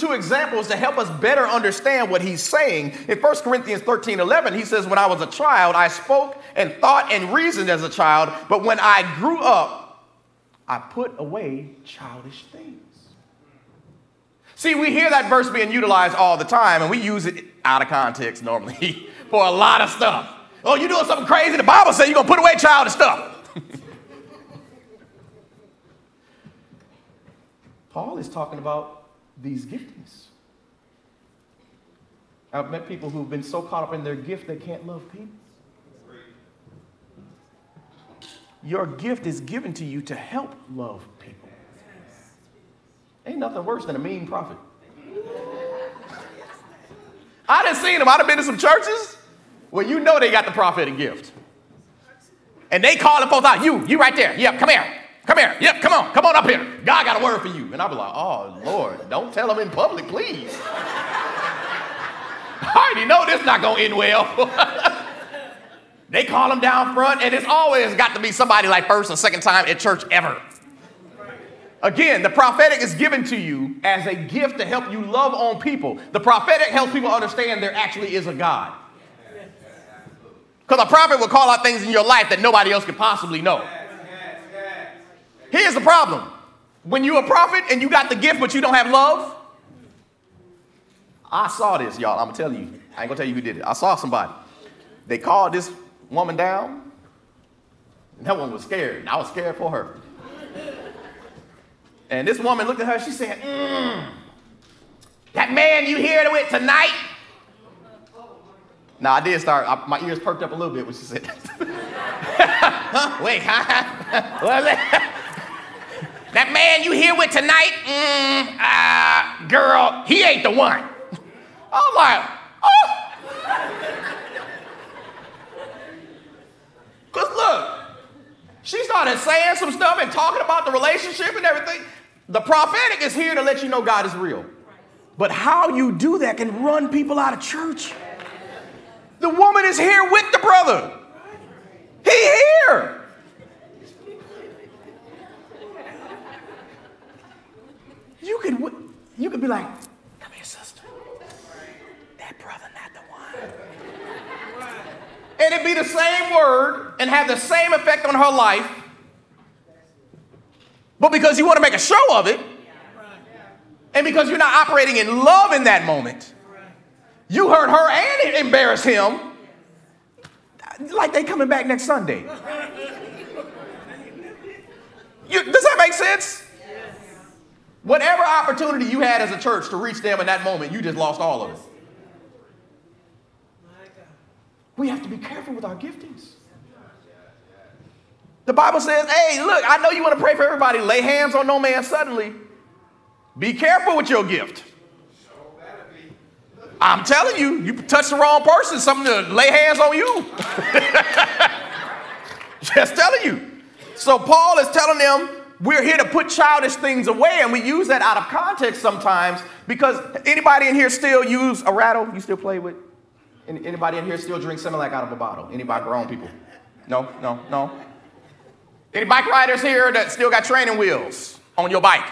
two examples to help us better understand what he's saying. In 1 Corinthians 13:11, he says, when I was a child, I spoke and thought and reasoned as a child, but when I grew up, I put away childish things. See, we hear that verse being utilized all the time, and we use it out of context normally for a lot of stuff. Oh, you're doing something crazy? The Bible says you're going to put away childish stuff. Paul is talking about these giftings. I've met people who've been so caught up in their gift they can't love people. Your gift is given to you to help love people. Ain't nothing worse than a mean prophet. I done seen them. I done been to some churches where you know they got the prophetic gift. And they calling folks out. You right there. Yep, come here. Come here. Yep, come on up here. God got a word for you. And I'll be like, oh, Lord, don't tell them in public, please. I already know this not going to end well. They call them down front, and it's always got to be somebody like first or second time at church ever. Again, the prophetic is given to you as a gift to help you love on people. The prophetic helps people understand there actually is a God. Because a prophet will call out things in your life that nobody else could possibly know. Here's the problem. When you're a prophet and you got the gift but you don't have love, I saw this, y'all. I'm going to tell you. I ain't going to tell you who did it. I saw somebody. They called this woman down, and that one was scared. And I was scared for her. And this woman looked at her. She said, that man you here with tonight? Now, I did start. My ears perked up a little bit when she said that. Wait, what was it? That man you here with tonight? Girl, he ain't the one. I'm like, oh. Because look, she started saying some stuff and talking about the relationship and everything. The prophetic is here to let you know God is real. But how you do that can run people out of church. The woman is here with the brother. He here. You could be like, come here, sister. That brother not the one. And it'd be the same word and have the same effect on her life. But because you want to make a show of it, and because you're not operating in love in that moment, you hurt her and embarrass him. Like they coming back next Sunday. Does that make sense? Whatever opportunity you had as a church to reach them in that moment, you just lost all of it. We have to be careful with our giftings. The Bible says, hey, look, I know you want to pray for everybody. Lay hands on no man suddenly. Be careful with your gift. I'm telling you, you touch the wrong person, something to lay hands on you. Just telling you. So Paul is telling them, we're here to put childish things away, and we use that out of context sometimes because anybody in here still use a rattle? You still play with? Anybody in here still drink Similac out of a bottle? Anybody grown people? No. Any bike riders here that still got training wheels on your bike?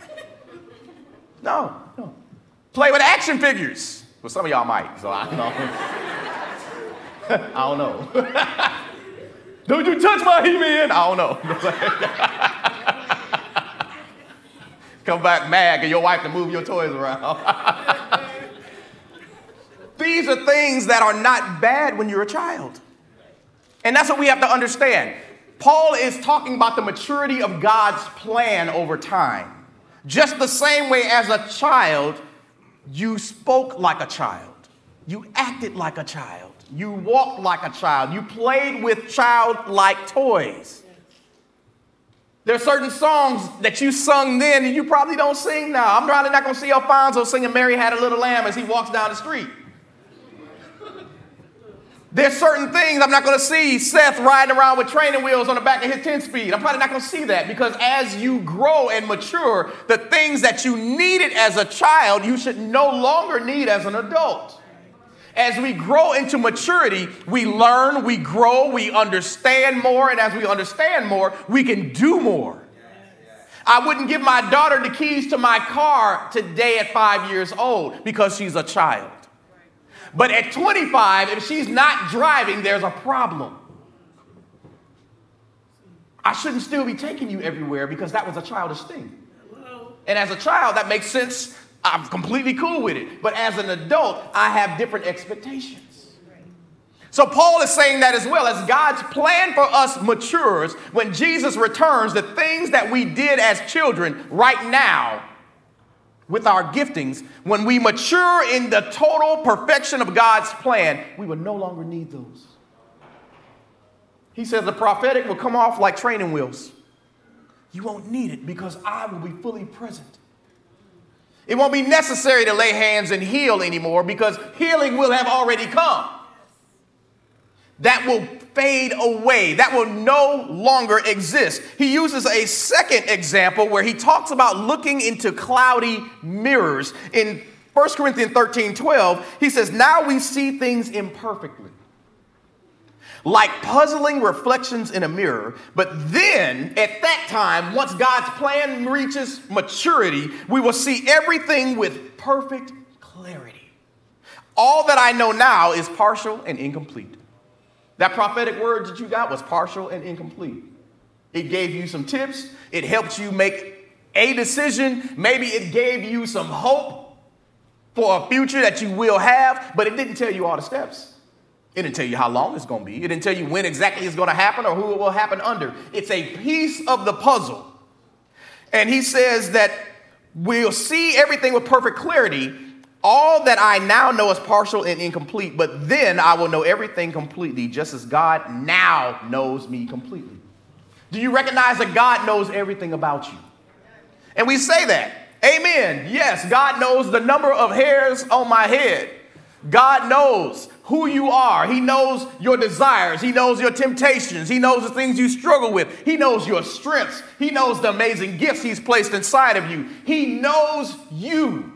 No. Play with action figures. Well, some of y'all might, so I don't know. I don't know. Don't you touch my He-Man? I don't know. Come back mad because your wife can move your toys around. These are things that are not bad when you're a child. And that's what we have to understand. Paul is talking about the maturity of God's plan over time. Just the same way as a child, you spoke like a child. You acted like a child. You walked like a child. You played with childlike toys. There are certain songs that you sung then and you probably don't sing now. I'm probably not going to see Alfonso singing Mary Had a Little Lamb as he walks down the street. There's certain things I'm not going to see Seth riding around with training wheels on the back of his 10-speed. I'm probably not going to see that because as you grow and mature, the things that you needed as a child, you should no longer need as an adult. As we grow into maturity, we learn, we grow, we understand more, and as we understand more, we can do more. I wouldn't give my daughter the keys to my car today at 5 years old because she's a child. But at 25, if she's not driving, there's a problem. I shouldn't still be taking you everywhere because that was a childish thing. And as a child, that makes sense. I'm completely cool with it. But as an adult, I have different expectations. So Paul is saying that as well. As God's plan for us matures, when Jesus returns, the things that we did as children right now with our giftings, when we mature in the total perfection of God's plan, we will no longer need those. He says the prophetic will come off like training wheels. You won't need it because I will be fully present. It won't be necessary to lay hands and heal anymore because healing will have already come. That will fade away. That will no longer exist. He uses a second example where he talks about looking into cloudy mirrors. In 1 Corinthians 13:12, he says, now we see things imperfectly, like puzzling reflections in a mirror. But then, at that time, once God's plan reaches maturity, we will see everything with perfect clarity. All that I know now is partial and incomplete. That prophetic word that you got was partial and incomplete. It gave you some tips. It helped you make a decision. Maybe it gave you some hope for a future that you will have, but it didn't tell you all the steps. It didn't tell you how long it's going to be. It didn't tell you when exactly it's going to happen or who it will happen under. It's a piece of the puzzle. And he says that we'll see everything with perfect clarity. All that I now know is partial and incomplete, but then I will know everything completely, just as God now knows me completely. Do you recognize that God knows everything about you? And we say that. Amen. Yes, God knows the number of hairs on my head. God knows who you are. He knows your desires. He knows your temptations. He knows the things you struggle with. He knows your strengths. He knows the amazing gifts he's placed inside of you. He knows you.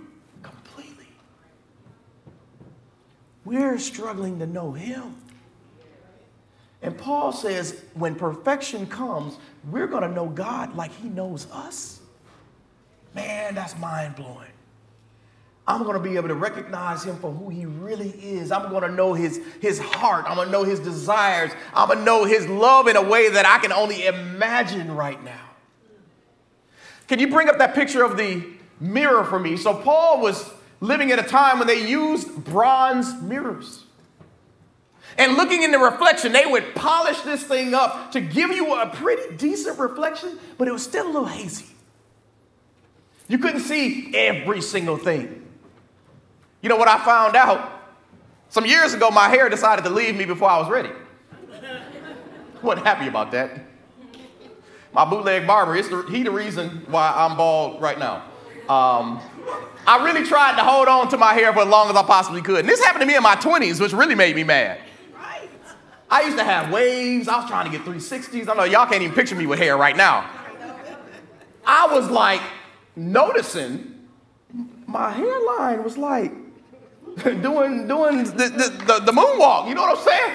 We're struggling to know him. And Paul says when perfection comes, we're going to know God like he knows us. Man, that's mind-blowing. I'm going to be able to recognize him for who he really is. I'm going to know his heart. I'm going to know his desires. I'm going to know his love in a way that I can only imagine right now. Can you bring up that picture of the mirror for me? So Paul was living at a time when they used bronze mirrors. And looking in the reflection, they would polish this thing up to give you a pretty decent reflection, but it was still a little hazy. You couldn't see every single thing. You know what I found out? Some years ago, my hair decided to leave me before I was ready. Wasn't happy about that. My bootleg barber, he the reason why I'm bald right now. I really tried to hold on to my hair for as long as I possibly could. And this happened to me in my 20s, which really made me mad. Right. I used to have waves. I was trying to get 360s. I know y'all can't even picture me with hair right now. I was like noticing my hairline was like doing the moonwalk. You know what I'm saying?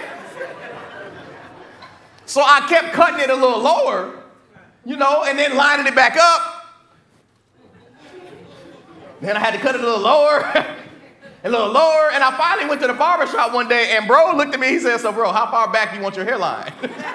So I kept cutting it a little lower, and then lining it back up. Then I had to cut it a little lower, and I finally went to the barber shop one day, and bro looked at me, he said, so bro, how far back do you want your hairline?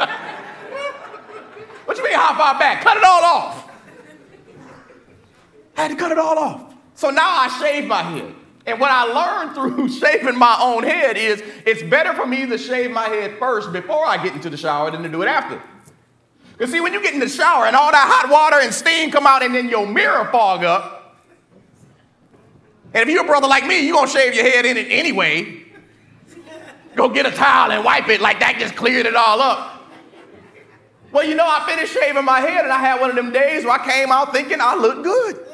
What you mean, how far back? Cut it all off. I had to cut it all off. So now I shave my head. And what I learned through shaving my own head is it's better for me to shave my head first before I get into the shower than to do it after. Because see, when you get in the shower and all that hot water and steam come out and then your mirror fog up, and if you're a brother like me, you're going to shave your head in it anyway. Go get a towel and wipe it like that just cleared it all up. Well, I finished shaving my head and I had one of them days where I came out thinking I looked good.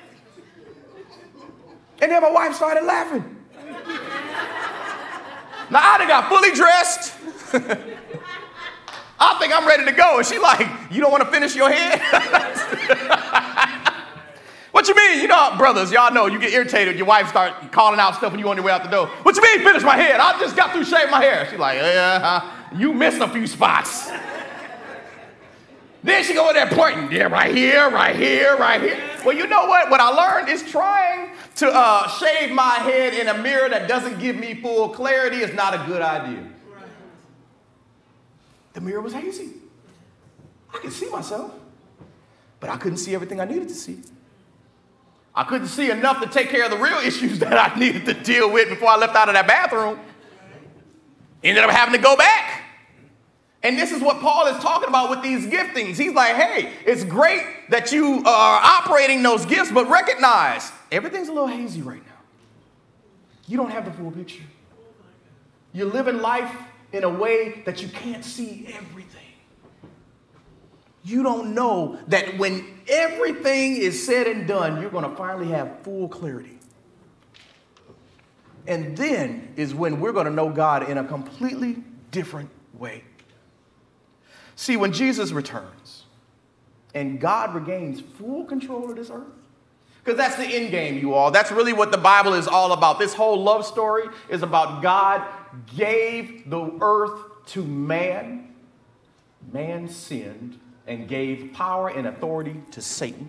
And then my wife started laughing. Now I done got fully dressed. I think I'm ready to go. And she like, you don't want to finish your head? What you mean? Brothers, y'all know you get irritated. Your wife start calling out stuff when you on your way out the door. What you mean finish my head? I just got through shaving my hair. She's like, you missed a few spots. Then she go in there pointing, yeah, right here, right here, right here. Well, you know what? What I learned is trying to shave my head in a mirror that doesn't give me full clarity is not a good idea. The mirror was hazy. I could see myself, but I couldn't see everything I needed to see. I couldn't see enough to take care of the real issues that I needed to deal with before I left out of that bathroom. Ended up having to go back. And this is what Paul is talking about with these giftings. He's like, hey, it's great that you are operating those gifts, but recognize everything's a little hazy right now. You don't have the full picture. You're living life in a way that you can't see everything. You don't know that when everything is said and done, you're going to finally have full clarity. And then is when we're going to know God in a completely different way. See, when Jesus returns and God regains full control of this earth, because that's the end game, you all. That's really what the Bible is all about. This whole love story is about God gave the earth to man. Man sinned and gave power and authority to Satan.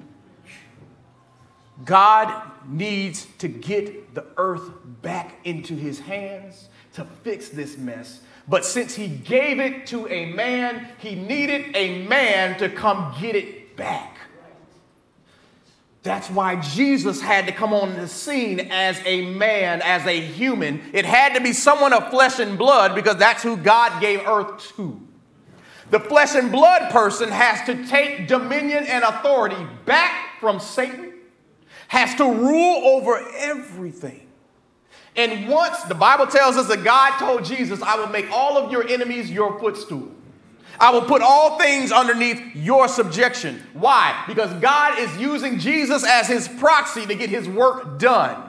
God needs to get the earth back into his hands to fix this mess. But since he gave it to a man, he needed a man to come get it back. That's why Jesus had to come on the scene as a man, as a human. It had to be someone of flesh and blood because that's who God gave earth to. The flesh and blood person has to take dominion and authority back from Satan, has to rule over everything. And once the Bible tells us that God told Jesus, I will make all of your enemies your footstool. I will put all things underneath your subjection. Why? Because God is using Jesus as his proxy to get his work done.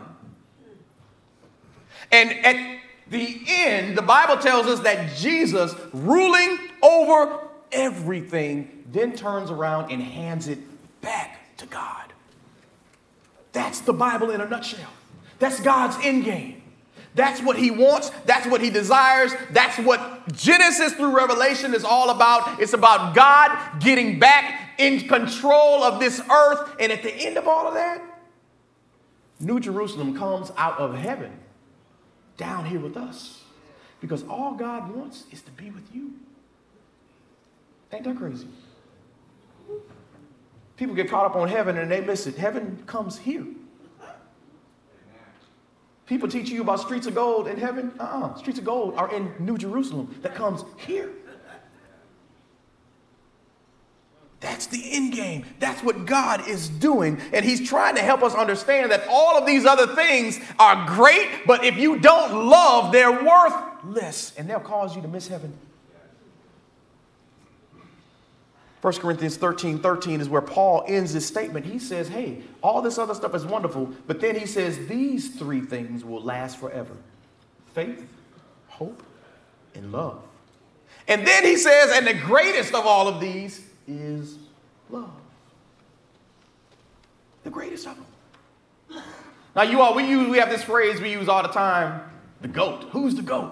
And at the end, the Bible tells us that Jesus, ruling over everything, then turns around and hands it back to God. That's the Bible in a nutshell. That's God's end game. That's what he wants. That's what he desires. That's what Genesis through Revelation is all about. It's about God getting back in control of this earth. And at the end of all of that, New Jerusalem comes out of heaven down here with us. Because all God wants is to be with you. Ain't that crazy? People get caught up on heaven and they miss it. Heaven comes here. People teach you about streets of gold in heaven. Streets of gold are in New Jerusalem that comes here. That's the end game. That's what God is doing. And he's trying to help us understand that all of these other things are great, but if you don't love, they're worthless. And they'll cause you to miss heaven. 1 Corinthians 13:13 is where Paul ends his statement. He says, hey, all this other stuff is wonderful, but then he says these three things will last forever. Faith, hope, and love. And then he says, and the greatest of all of these is love. The greatest of them. Now, you all, we have this phrase we use all the time, the GOAT. Who's the GOAT?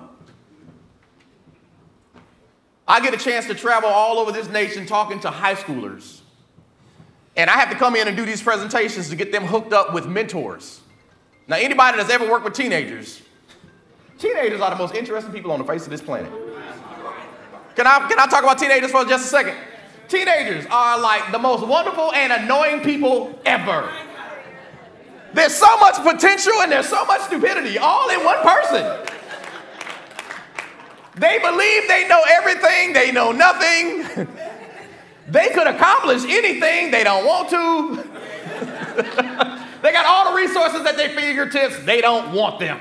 I get a chance to travel all over this nation talking to high schoolers. And I have to come in and do these presentations to get them hooked up with mentors. Now, anybody that's ever worked with teenagers are the most interesting people on the face of this planet. Can I talk about teenagers for just a second? Teenagers are like the most wonderful and annoying people ever. There's so much potential and there's so much stupidity all in one person. They believe they know everything. They know nothing. They could accomplish anything. They don't want to. They got all the resources at their fingertips. They don't want them.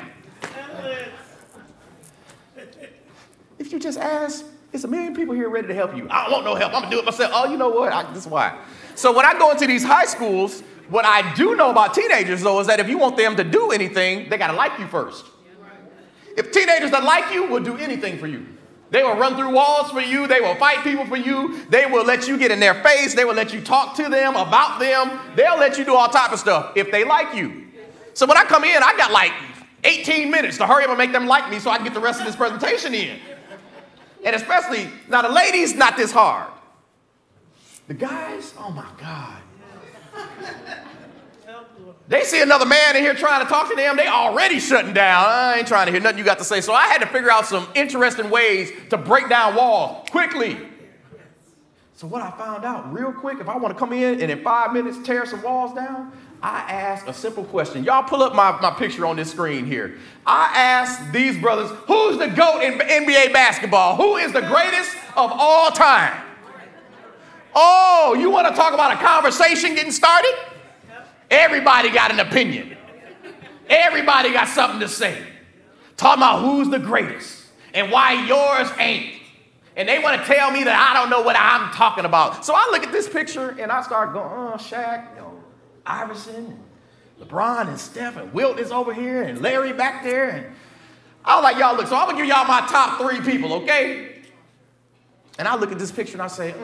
If you just ask, there's a million people here ready to help you. I don't want no help. I'm going to do it myself. Oh, you know what? This is why. So when I go into these high schools, what I do know about teenagers, though, is that if you want them to do anything, they got to like you first. If teenagers that like you will do anything for you. They will run through walls for you. They will fight people for you. They will let you get in their face. They will let you talk to them about them. They'll let you do all type of stuff if they like you. So when I come in, I got like 18 minutes to hurry up and make them like me so I can get the rest of this presentation in. And especially, now the ladies, not this hard. The guys, oh my God. They see another man in here trying to talk to them, they already shutting down. I ain't trying to hear nothing you got to say. So I had to figure out some interesting ways to break down walls quickly. So what I found out real quick, if I want to come in and in 5 minutes tear some walls down, I asked a simple question. Y'all pull up my picture on this screen here. I asked these brothers, who's the GOAT in NBA basketball? Who is the greatest of all time? Oh, you want to talk about a conversation getting started? Everybody got an opinion. Everybody got something to say. Talking about who's the greatest and why yours ain't. And they want to tell me that I don't know what I'm talking about. So I look at this picture and I start going, Shaq, Iverson, and LeBron, and Steph, and Wilt is over here, and Larry back there. And I was like, y'all, look, so I'm going to give y'all my top 3 people, okay? And I look at this picture and I say,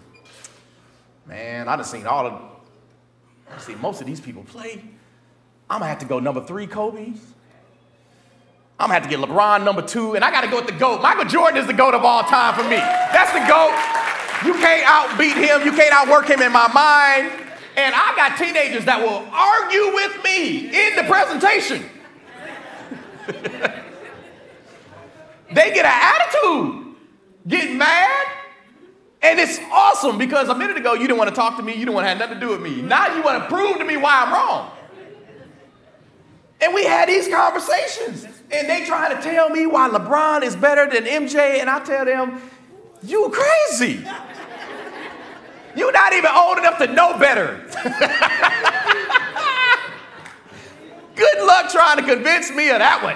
man, I've seen most of these people play. I'm going to have to go number 3, Kobe. I'm going to have to get LeBron number 2, and I got to go with the GOAT. Michael Jordan is the GOAT of all time for me. That's the GOAT. You can't outbeat him. You can't outwork him in my mind. And I got teenagers that will argue with me in the presentation. They get an attitude, get mad, and it's awesome because a minute ago you didn't want to talk to me, you didn't want to have nothing to do with me. Now you want to prove to me why I'm wrong. And we had these conversations, and they trying to tell me why LeBron is better than MJ, and I tell them, you crazy. You're not even old enough to know better. Good luck trying to convince me of that one.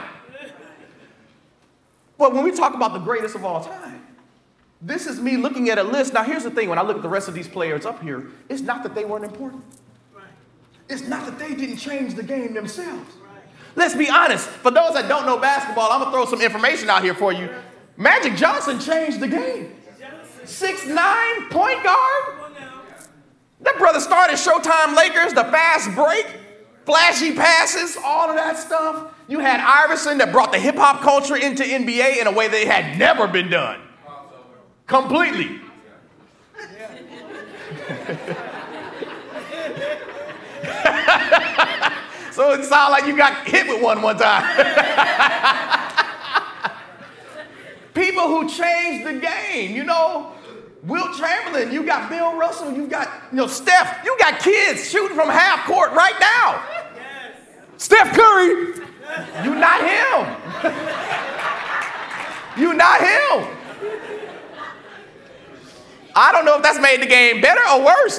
But when we talk about the greatest of all time, this is me looking at a list. Now, here's the thing. When I look at the rest of these players up here, it's not that they weren't important. It's not that they didn't change the game themselves. Let's be honest. For those that don't know basketball, I'm going to throw some information out here for you. Magic Johnson changed the game. 6'9" point guard. That brother started Showtime Lakers, the fast break, flashy passes, all of that stuff. You had Iverson that brought the hip-hop culture into NBA in a way that had never been done. Completely. So it sounds like you got hit with one time. People who changed the game, Wilt Chamberlain, you got Bill Russell, you got, Steph, you got kids shooting from half court right now. Yes. Steph Curry, you not him. You not him. I don't know if that's made the game better or worse.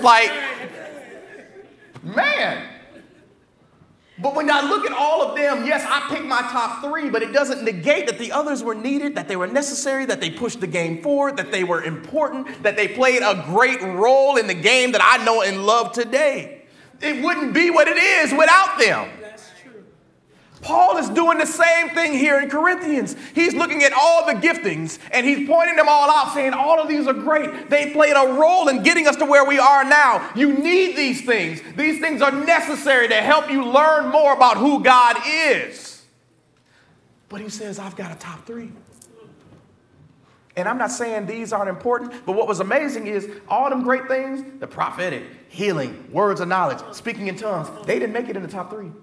Man. But when I look at all of them, yes, I picked my top 3, but it doesn't negate that the others were needed, that they were necessary, that they pushed the game forward, that they were important, that they played a great role in the game that I know and love today. It wouldn't be what it is without them. That's true. Paul is doing the same thing here in Corinthians. He's looking at all the giftings and he's pointing them all out, saying all of these are great. They played a role in getting us to where we are now. You need these things. These things are necessary to help you learn more about who God is. But he says, I've got a top 3. And I'm not saying these aren't important, but what was amazing is all them great things, the prophetic, healing, words of knowledge, speaking in tongues, they didn't make it in the top 3.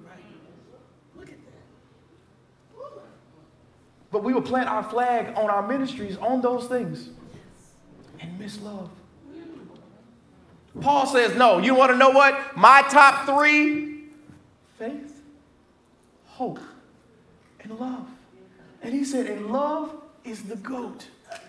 But we will plant our flag on our ministries on those things and miss love. Paul says, no, you want to know what? My top 3, faith, hope, and love. And he said, and love is the GOAT.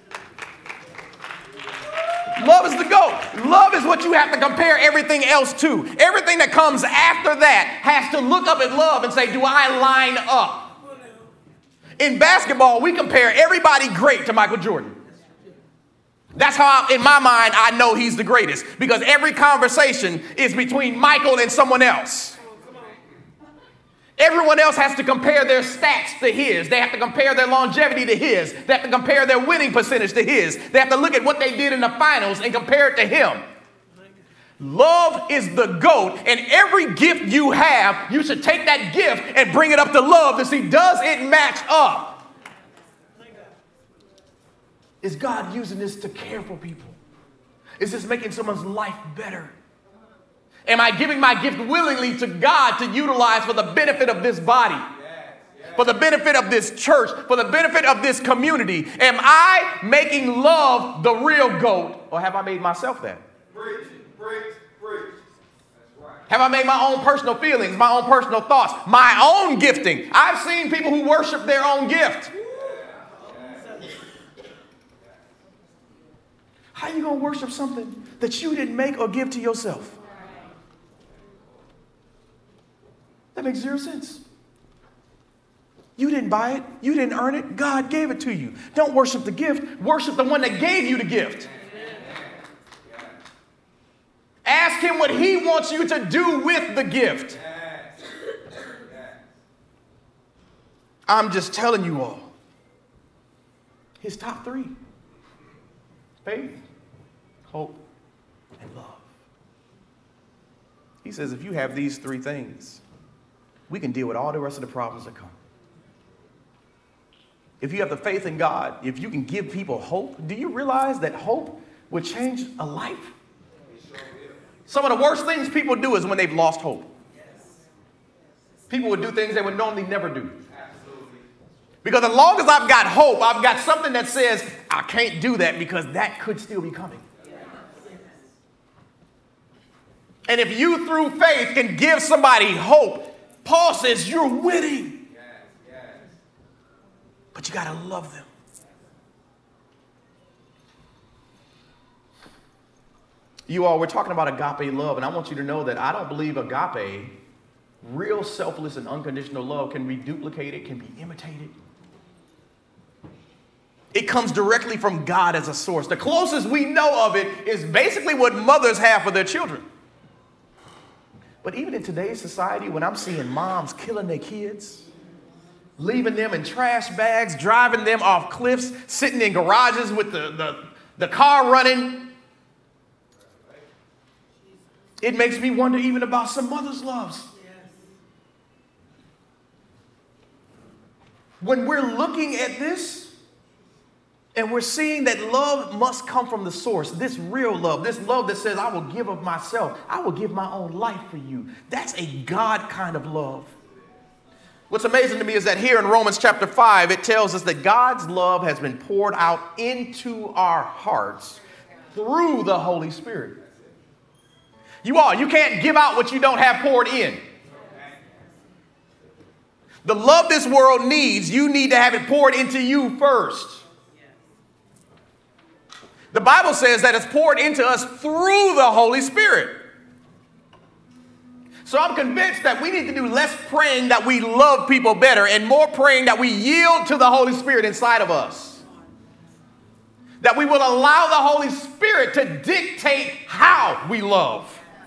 Love is the GOAT. Love is what you have to compare everything else to. Everything that comes after that has to look up at love and say, do I line up? In basketball, we compare everybody great to Michael Jordan. That's how, in my mind, I know he's the greatest. Because every conversation is between Michael and someone else. Everyone else has to compare their stats to his. They have to compare their longevity to his. They have to compare their winning percentage to his. They have to look at what they did in the finals and compare it to him. Love is the GOAT, and every gift you have, you should take that gift and bring it up to love to see, does it match up? Is God using this to care for people? Is this making someone's life better? Am I giving my gift willingly to God to utilize for the benefit of this body? For the benefit of this church, for the benefit of this community? Am I making love the real goat, or have I made myself that? Preach. That's right. Have I made my own personal feelings, my own personal thoughts, my own gifting? I've seen people who worship their own gift. How are you going to worship something that you didn't make or give to yourself? That makes zero sense. You didn't buy it. You didn't earn it. God gave it to you. Don't worship the gift. Worship the one that gave you the gift. Ask him what he wants you to do with the gift. I'm just telling you all. His top three: faith, hope, and love. He says if you have these three things, we can deal with all the rest of the problems that come. If you have the faith in God, if you can give people hope, do you realize that hope would change a life? Some of the worst things people do is when they've lost hope. People would do things they would normally never do. Because as long as I've got hope, I've got something that says, I can't do that because that could still be coming. And if you, through faith, can give somebody hope, Paul says you're winning. But you got to love them. You all, we're talking about agape love, and I want you to know that I don't believe agape, real selfless and unconditional love, can be duplicated, can be imitated. It comes directly from God as a source. The closest we know of it is basically what mothers have for their children. But even in today's society, when I'm seeing moms killing their kids, leaving them in trash bags, driving them off cliffs, sitting in garages with the car running, it makes me wonder even about some mothers' loves. When we're looking at this and we're seeing that love must come from the source, this real love, this love that says, I will give of myself, I will give my own life for you. That's a God kind of love. What's amazing to me is that here in Romans chapter 5, it tells us that God's love has been poured out into our hearts through the Holy Spirit. You can't give out what you don't have poured in. The love this world needs, you need to have it poured into you first. The Bible says that it's poured into us through the Holy Spirit. So I'm convinced that we need to do less praying that we love people better and more praying that we yield to the Holy Spirit inside of us. That we will allow the Holy Spirit to dictate how we love.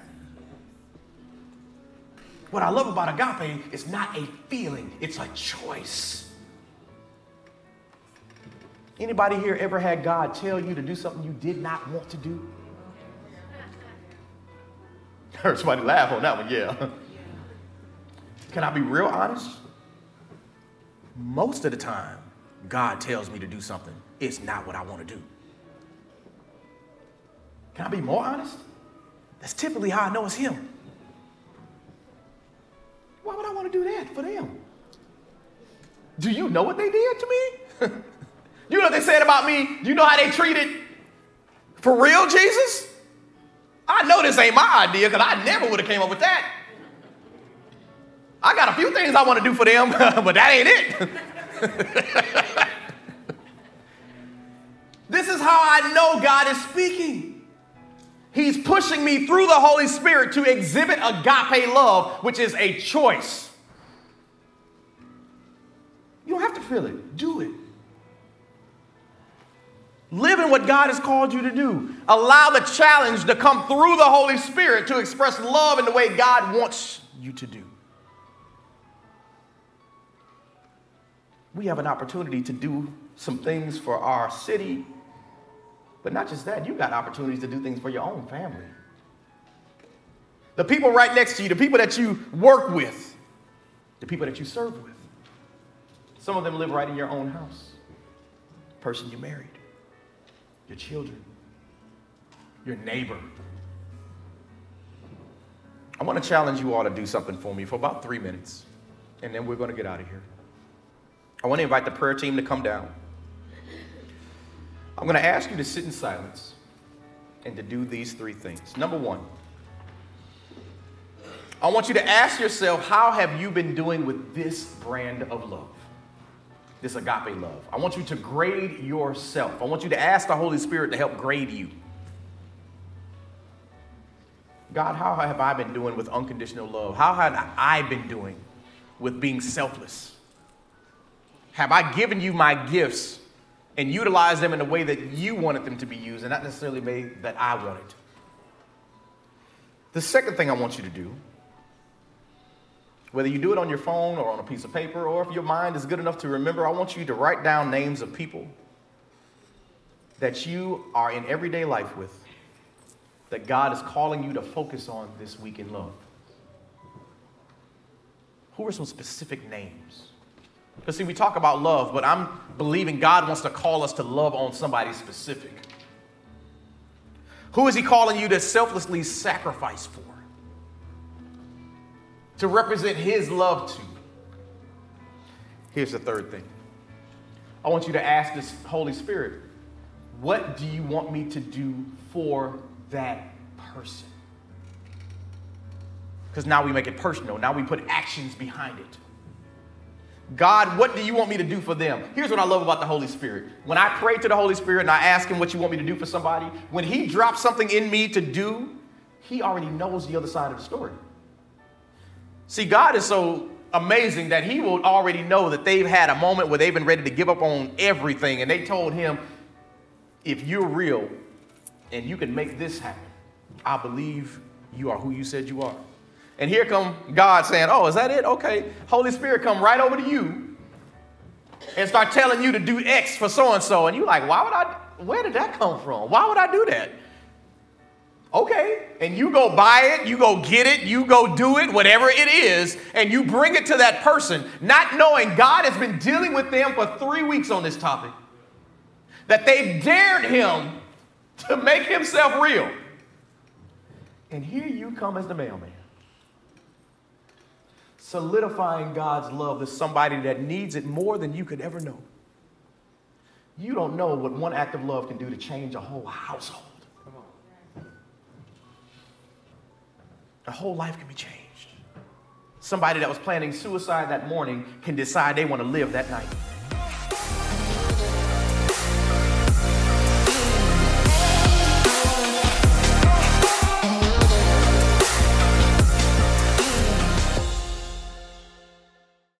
What I love about agape is not a feeling, it's a choice. Anybody here ever had God tell you to do something you did not want to do? Heard somebody laugh on that one, yeah. Can I be real honest? Most of the time, God tells me to do something, it's not what I want to do. Can I be more honest? That's typically how I know it's him. Why would I want to do that for them? Do you know what they did to me? You know what they said about me? Do you know how they treated for real Jesus? I know this ain't my idea because I never would have came up with that. I got a few things I want to do for them, but that ain't it. This is how I know God is speaking. He's pushing me through the Holy Spirit to exhibit agape love, which is a choice. You don't have to feel it. Do it. Live in what God has called you to do. Allow the challenge to come through the Holy Spirit to express love in the way God wants you to do. We have an opportunity to do some things for our city, but not just that, you've got opportunities to do things for your own family. The people right next to you, the people that you work with, the people that you serve with. Some of them live right in your own house. The person you married. Your children, your neighbor. I want to challenge you all to do something for me for about 3 minutes, and then we're going to get out of here. I want to invite the prayer team to come down. I'm going to ask you to sit in silence and to do these 3 things. Number 1, I want you to ask yourself, how have you been doing with this brand of love? This agape love. I want you to grade yourself. I want you to ask the Holy Spirit to help grade you. God, how have I been doing with unconditional love? How have I been doing with being selfless? Have I given you my gifts and utilized them in the way that you wanted them to be used and not necessarily the way that I wanted? The second thing I want you to do, whether you do it on your phone or on a piece of paper, or if your mind is good enough to remember, I want you to write down names of people that you are in everyday life with, that God is calling you to focus on this week in love. Who are some specific names? Because see, we talk about love, but I'm believing God wants to call us to love on somebody specific. Who is he calling you to selflessly sacrifice for? To represent his love to? Here's the third thing. I want you to ask this Holy Spirit, what do you want me to do for that person? Because now we make it personal. Now we put actions behind it. God, what do you want me to do for them? Here's what I love about the Holy Spirit. When I pray to the Holy Spirit and I ask him what you want me to do for somebody, when he drops something in me to do, he already knows the other side of the story. See, God is so amazing that he will already know that they've had a moment where they've been ready to give up on everything. And they told him, if you're real and you can make this happen, I believe you are who you said you are. And here come God saying, oh, is that it? Okay. Holy Spirit come right over to you and start telling you to do X for so-and-so. And you're like, where did that come from? Why would I do that? Okay. And you go buy it, you go get it, you go do it, whatever it is, and you bring it to that person, not knowing God has been dealing with them for 3 weeks on this topic. That they dared him to make himself real. And here you come as the mailman, solidifying God's love to somebody that needs it more than you could ever know. You don't know what one act of love can do to change a whole household. Come on. A whole life can be changed. Somebody that was planning suicide that morning can decide they want to live that night.